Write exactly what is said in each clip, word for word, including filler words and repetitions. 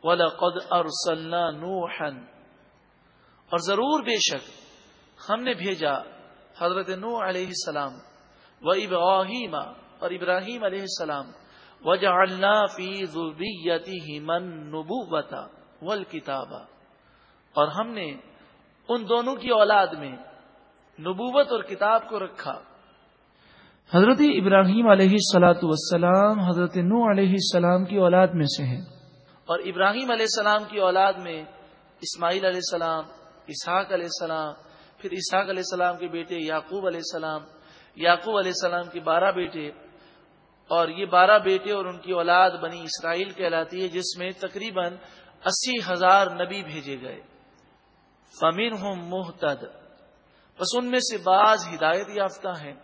وَلَقَدْ أَرْسَلْنَا نُوحًا، اور ضرور بے شک ہم نے بھیجا حضرت نوح علیہ السلام، وَإِبْرَاهِيمَ، اور ابراہیم علیہ السلام، وَجَعَلْنَا فِي ذُرِّيَّتِهِمَا النُّبُوَّةَ وَالْكِتَابَ، اور ہم نے ان دونوں کی اولاد میں نبوت اور کتاب کو رکھا۔ حضرت ابراہیم علیہ الصلاۃ والسلام حضرت نوح علیہ السلام کی اولاد میں سے ہیں، اور ابراہیم علیہ السلام کی اولاد میں اسماعیل علیہ السلام، اسحاق علیہ السلام، پھر اسحاق علیہ السلام کے بیٹے یعقوب علیہ السلام، یعقوب علیہ السلام کے بارہ بیٹے، اور یہ بارہ بیٹے اور ان کی اولاد بنی اسرائیل کہلاتی ہے، جس میں تقریباً اسی ہزار نبی بھیجے گئے۔ فَمِنْهُمْ مُهْتَدٍ، بس ان میں سے بعض ہدایت یافتہ ہیں،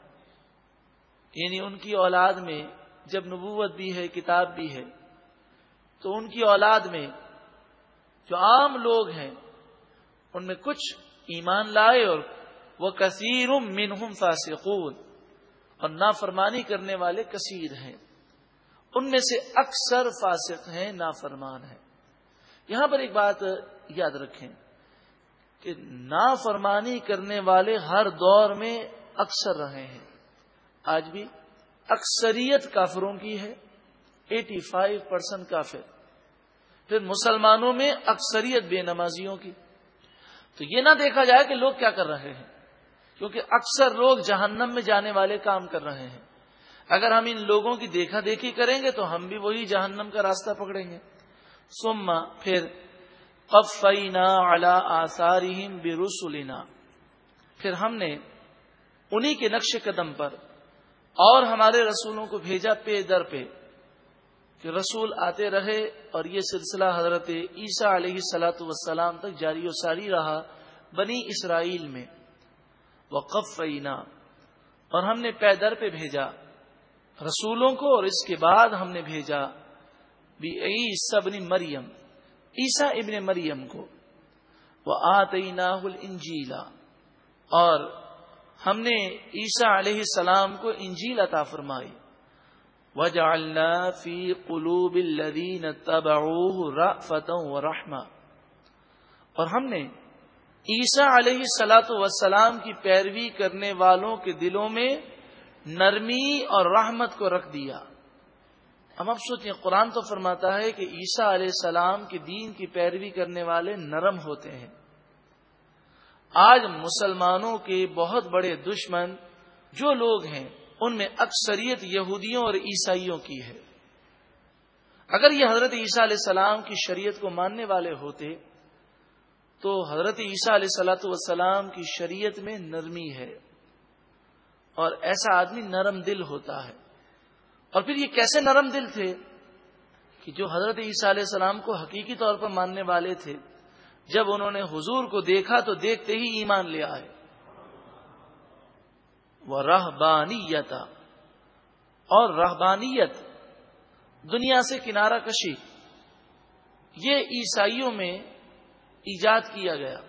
یعنی ان کی اولاد میں جب نبوت بھی ہے، کتاب بھی ہے، تو ان کی اولاد میں جو عام لوگ ہیں ان میں کچھ ایمان لائے، اور وہ کثیر منہم فاسقون، اور نافرمانی کرنے والے کثیر ہیں، ان میں سے اکثر فاسق ہیں، نافرمان ہیں۔ یہاں پر ایک بات یاد رکھیں کہ نافرمانی کرنے والے ہر دور میں اکثر رہے ہیں، آج بھی اکثریت کافروں کی ہے، ایٹی فائیو پرسینٹ کافر، پھر مسلمانوں میں اکثریت بے نمازیوں کی۔ تو یہ نہ دیکھا جائے کہ لوگ کیا کر رہے ہیں، کیونکہ اکثر لوگ جہنم میں جانے والے کام کر رہے ہیں۔ اگر ہم ان لوگوں کی دیکھا دیکھی کریں گے تو ہم بھی وہی جہنم کا راستہ پکڑیں گے۔ ثم پھر قفینا علی آثارہم برسلنا، پھر ہم نے انہی کے نقش قدم پر اور ہمارے رسولوں کو بھیجا پے در پہ، کہ رسول آتے رہے، اور یہ سلسلہ حضرت عیسیٰ علیہ الصلاۃ والسلام تک جاری و ساری رہا بنی اسرائیل میں۔ وقفینا، اور ہم نے پے در پہ بھیجا رسولوں کو، اور اس کے بعد ہم نے بھیجا بعیسی ابن مریم، عیسیٰ ابن مریم کو، وآتیناہ الانجیل، اور ہم نے عیسیٰ علیہ السلام کو انجیل عطا فرمائی، وجعلنا فی قلوب الذین اتبعوہ رأفۃ ورحمۃ، اور ہم نے عیسیٰ علیہ الصلاۃ والسلام کی پیروی کرنے والوں کے دلوں میں نرمی اور رحمت کو رکھ دیا۔ ہم اب سوچیں، قرآن تو فرماتا ہے کہ عیسیٰ علیہ السلام کے دین کی پیروی کرنے والے نرم ہوتے ہیں۔ آج مسلمانوں کے بہت بڑے دشمن جو لوگ ہیں ان میں اکثریت یہودیوں اور عیسائیوں کی ہے۔ اگر یہ حضرت عیسیٰ علیہ السلام کی شریعت کو ماننے والے ہوتے تو حضرت عیسیٰ علیہ الصلوۃ والسلام کی شریعت میں نرمی ہے، اور ایسا آدمی نرم دل ہوتا ہے۔ اور پھر یہ کیسے نرم دل تھے کہ جو حضرت عیسیٰ علیہ السلام کو حقیقی طور پر ماننے والے تھے، جب انہوں نے حضور کو دیکھا تو دیکھتے ہی ایمان لے آئے۔ وَرَهْبَانِيَّةً، اور رہبانیت، دنیا سے کنارہ کشی، یہ عیسائیوں میں ایجاد کیا گیا۔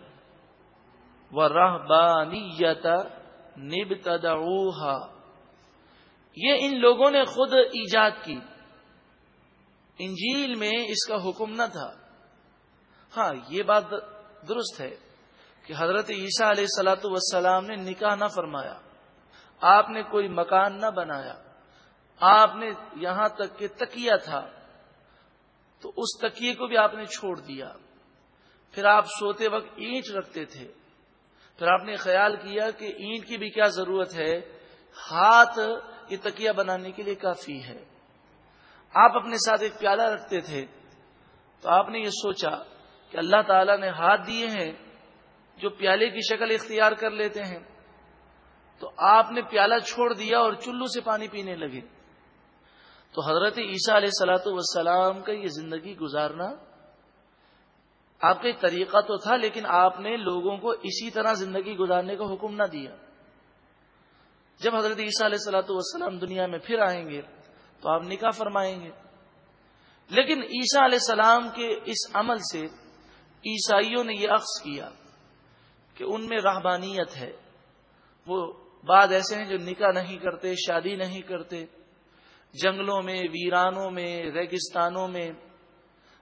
وَرَهْبَانِيَّةً نِبْتَدَعُوهَا، یہ ان لوگوں نے خود ایجاد کی، انجیل میں اس کا حکم نہ تھا۔ ہاں، یہ بات درست ہے کہ حضرت عیسیٰ علیہ الصلوۃ والسلام نے نکاح نہ فرمایا، آپ نے کوئی مکان نہ بنایا، آپ نے یہاں تک کہ تکیہ تھا تو اس تکیے کو بھی آپ نے چھوڑ دیا، پھر آپ سوتے وقت اینٹ رکھتے تھے، پھر آپ نے خیال کیا کہ اینٹ کی بھی کیا ضرورت ہے، ہاتھ یہ تکیہ بنانے کے لیے کافی ہے۔ آپ اپنے ساتھ ایک پیالہ رکھتے تھے تو آپ نے یہ سوچا کہ اللہ تعالیٰ نے ہاتھ دیے ہیں جو پیالے کی شکل اختیار کر لیتے ہیں، تو آپ نے پیالہ چھوڑ دیا اور چلو سے پانی پینے لگے۔ تو حضرت عیسیٰ علیہ الصلوۃ والسلام کا یہ زندگی گزارنا آپ کا ایک طریقہ تو تھا، لیکن آپ نے لوگوں کو اسی طرح زندگی گزارنے کا حکم نہ دیا۔ جب حضرت عیسیٰ علیہ الصلوۃ والسلام دنیا میں پھر آئیں گے تو آپ نکاح فرمائیں گے، لیکن عیسیٰ علیہ السلام کے اس عمل سے عیسائیوں نے یہ اخذ کیا کہ ان میں رہبانیت ہے۔ وہ بعض ایسے ہیں جو نکاح نہیں کرتے، شادی نہیں کرتے، جنگلوں میں، ویرانوں میں، ریگستانوں میں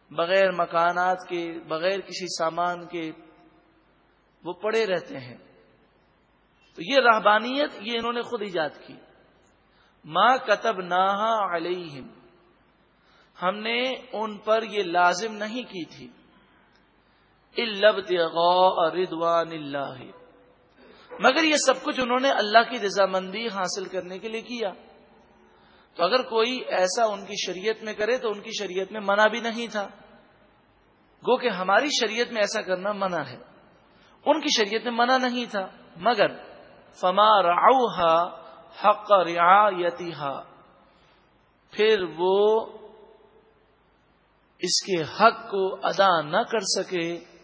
بغیر مکانات کے، بغیر کسی سامان کے وہ پڑے رہتے ہیں. تو یہ رہبانیت یہ انہوں نے خود ایجاد کی. ما کتبناہا علیہم، ہم نے ان پر یہ لازم نہیں کی تھی. الا ابتغاء رضوان اللہ، مگر یہ سب کچھ انہوں نے اللہ کی رضامندی حاصل کرنے کے لیے کیا. تو اگر کوئی ایسا ان کی شریعت میں کرے تو ان کی شریعت میں منع بھی نہیں تھا. گو کہ ہماری شریعت میں ایسا کرنا منع ہے، ان کی شریعت میں منع نہیں تھا. مگر فما رعوها حق رعایتها، پھر وہ اس کے حق کو ادا نہ کر سکے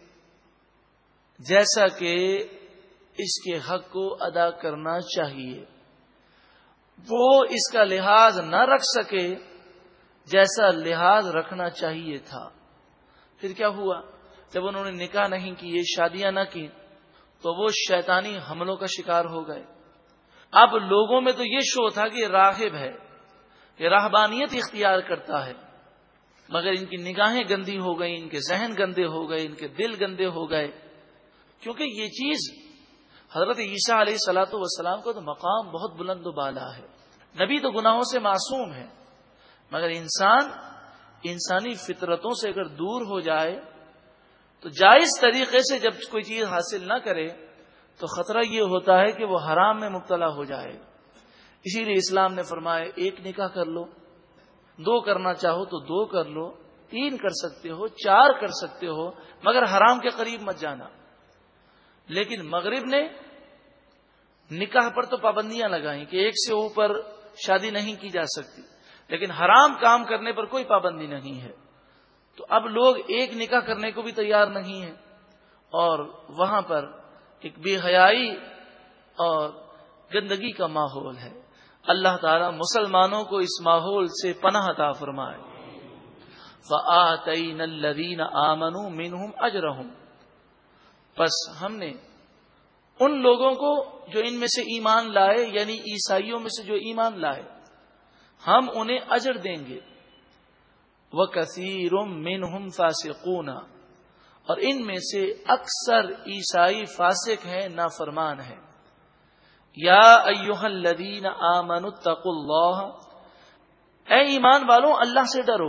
جیسا کہ اس کے حق کو ادا کرنا چاہیے. وہ اس کا لحاظ نہ رکھ سکے جیسا لحاظ رکھنا چاہیے تھا. پھر کیا ہوا؟ جب انہوں نے نکاح نہیں کیے، شادیاں نہ کی، تو وہ شیطانی حملوں کا شکار ہو گئے. اب لوگوں میں تو یہ شو تھا کہ راہب ہے، یہ راہبانیت اختیار کرتا ہے، مگر ان کی نگاہیں گندی ہو گئی، ان کے ذہن گندے ہو گئے، ان کے دل گندے ہو گئے. کیونکہ یہ چیز حضرت عیسیٰ علیہ الصلوۃ والسلام کا تو مقام بہت بلند و بالا ہے. نبی تو گناہوں سے معصوم ہے، مگر انسان انسانی فطرتوں سے اگر دور ہو جائے تو جائز طریقے سے جب کوئی چیز حاصل نہ کرے تو خطرہ یہ ہوتا ہے کہ وہ حرام میں مبتلا ہو جائے. اسی لیے اسلام نے فرمایا ایک نکاح کر لو، دو کرنا چاہو تو دو کر لو، تین کر سکتے ہو، چار کر سکتے ہو، مگر حرام کے قریب مت جانا. لیکن مغرب نے نکاح پر تو پابندیاں لگائیں کہ ایک سے اوپر شادی نہیں کی جا سکتی، لیکن حرام کام کرنے پر کوئی پابندی نہیں ہے. تو اب لوگ ایک نکاح کرنے کو بھی تیار نہیں ہیں، اور وہاں پر ایک بے حیائی اور گندگی کا ماحول ہے. اللہ تعالی مسلمانوں کو اس ماحول سے پناہ عطا فرمائے. فآتینا الذین آمنوا منہم اجرہم، پس ہم نے ان لوگوں کو جو ان میں سے ایمان لائے، یعنی عیسائیوں میں سے جو ایمان لائے، ہم انہیں اجر دیں گے. وَكَثِيرٌ مِّنْهُمْ فَاسِقُونَ، اور ان میں سے اکثر عیسائی فاسق ہیں، نافرمان ہیں. یا ایھا الذین آمنوا اتقوا اللہ، اے ایمان والوں اللہ سے ڈرو.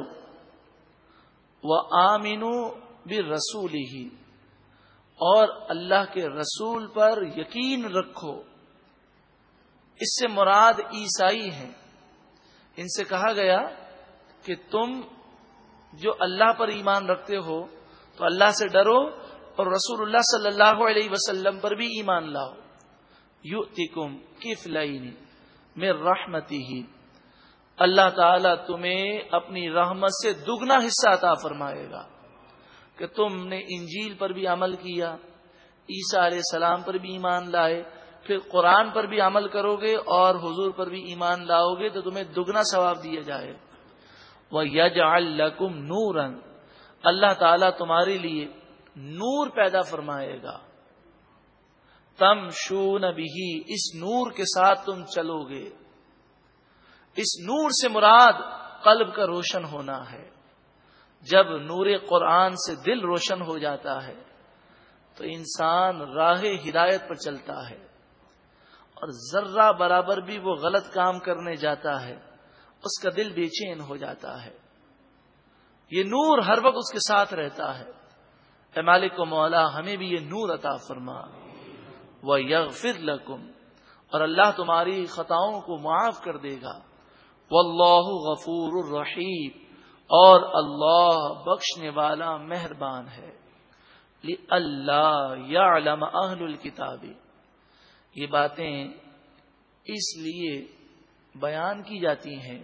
وآمنوا برسولہ، اور اللہ کے رسول پر یقین رکھو. اس سے مراد عیسائی ہیں. ان سے کہا گیا کہ تم جو اللہ پر ایمان رکھتے ہو تو اللہ سے ڈرو اور رسول اللہ صلی اللہ علیہ وسلم پر بھی ایمان لاؤ. یؤتکم کفلین من رحمتہ، اللہ تعالیٰ تمہیں اپنی رحمت سے دگنا حصہ عطا فرمائے گا. کہ تم نے انجیل پر بھی عمل کیا، عیسیٰ علیہ السلام پر بھی ایمان لائے، پھر قرآن پر بھی عمل کرو گے اور حضور پر بھی ایمان لاؤ گے تو تمہیں دگنا ثواب دیا جائے. وَيَجْعَلْ لَكُمْ نُورًا، اللہ تعالیٰ تمہارے لیے نور پیدا فرمائے گا. تَمْشُونَ بِهِ، اس نور کے ساتھ تم چلو گے. اس نور سے مراد قلب کا روشن ہونا ہے. جب نور قرآن سے دل روشن ہو جاتا ہے تو انسان راہ ہدایت پر چلتا ہے، اور ذرہ برابر بھی وہ غلط کام کرنے جاتا ہے اس کا دل بے چین ہو جاتا ہے. یہ نور ہر وقت اس کے ساتھ رہتا ہے. اے مالک و مولا ہمیں بھی یہ نور عطا فرما. وَيَغْفِرْ لَكُمْ، اور اللہ تمہاری خطاؤں کو معاف کر دے گا. وَاللَّهُ غَفُورٌ الرحیم، اور اللہ بخشنے والا مہربان ہے. لِأَلَّا يَعْلَمَ أَهْلُ الْكِتَابِ، یہ باتیں اس لیے بیان کی جاتی ہیں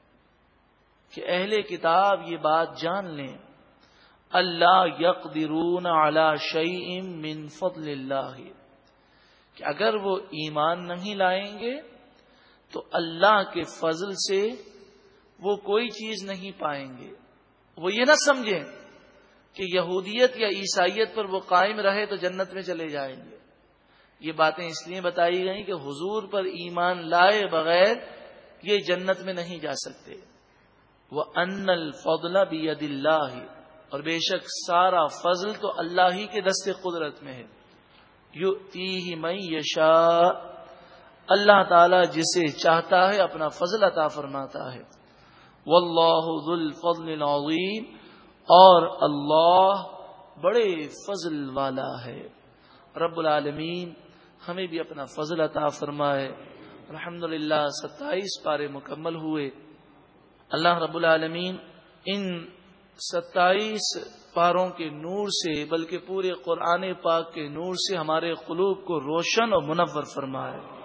کہ اہل کتاب یہ بات جان لیں، اللہ یقدرون علی شیء من فضل اللہ، کہ اگر وہ ایمان نہیں لائیں گے تو اللہ کے فضل سے وہ کوئی چیز نہیں پائیں گے. وہ یہ نہ سمجھیں کہ یہودیت یا عیسائیت پر وہ قائم رہے تو جنت میں چلے جائیں گے. یہ باتیں اس لیے بتائی گئیں کہ حضور پر ایمان لائے بغیر یہ جنت میں نہیں جا سکتے. وَأَنَّ الْفَضْلَ بِيَدِ اللَّهِ، اور بے شک سارا فضل تو اللہ ہی کے دست قدرت میں ہے. یؤتیہ من یشاء، اللہ تعالی جسے چاہتا ہے اپنا فضل عطا فرماتا ہے. واللہ ذو الفضل العظیم، اور اللہ بڑے فضل والا ہے. رب العالمین ہمیں بھی اپنا فضل عطا فرمائے. الحمدللہ ستائیس پارے مکمل ہوئے. اللہ رب العالمین ان ستائیس پاروں کے نور سے بلکہ پورے قرآن پاک کے نور سے ہمارے قلوب کو روشن اور منور فرمائے.